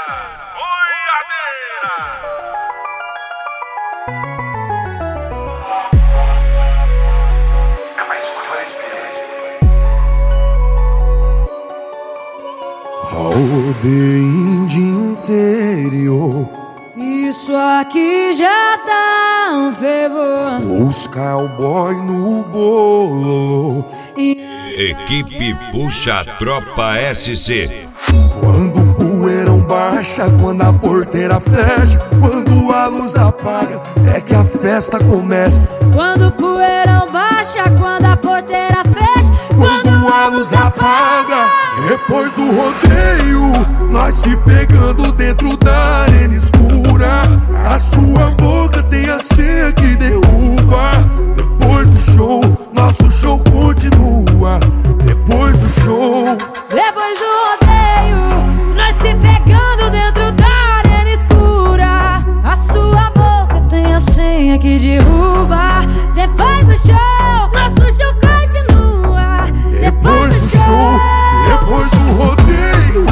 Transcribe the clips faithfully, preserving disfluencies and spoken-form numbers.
Aldeia de interior, isso aqui já tá um fervor. os cowboy no bolo. Equipe Puxa Tropa S C. Quando o poeirão baixa, quando a porteira fecha, quando a luz apaga, é que a festa começa. Quando o poeirão baixa, quando a porteira fecha, quando a luz apaga, depois do rodeio, nós se pegando dentro da arena escura. A sua boca tem a senha que derruba. Depois do show, nosso show continua. Depois do show, depois do rodeio, nós se pegando dentro da arena escura. A sua boca tem a senha que derruba. Depois do show, nosso show continua. Depois do show, depois do rodeio,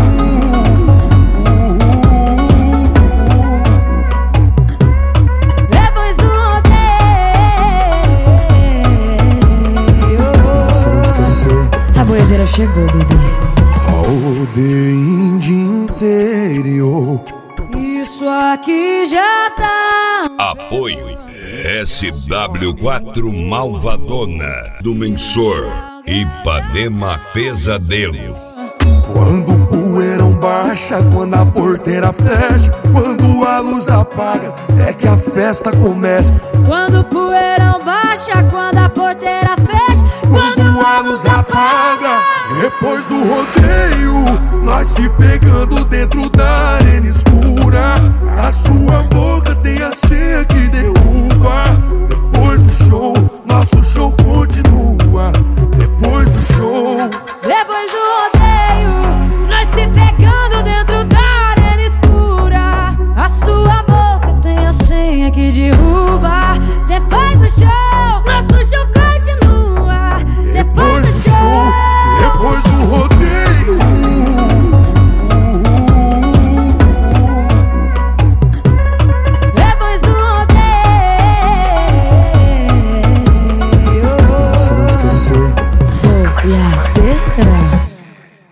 depois do rodeio, você não esquecer, a boiadeira chegou, bebê. Aldeia de interior, isso aqui já tá. Apoio S W quatro Malvadona do Mensor, Ipanema Pesadelo. quando o poeirão baixa, quando a porteira fecha, quando a luz apaga, é que a festa começa. Quando o poeirão baixa, quando a porteira fecha, quando a luz apaga, depois do rodeio, nós se pegando dentro da arena escura. A sua boca tem a senha que derruba. Depois do show, nosso show continua. Depois do show, depois do rodeio, nós se pegando dentro da arena escura. A sua boca tem a senha que derruba. Depois do show, nosso show continua. depois do show, depois do rodeio.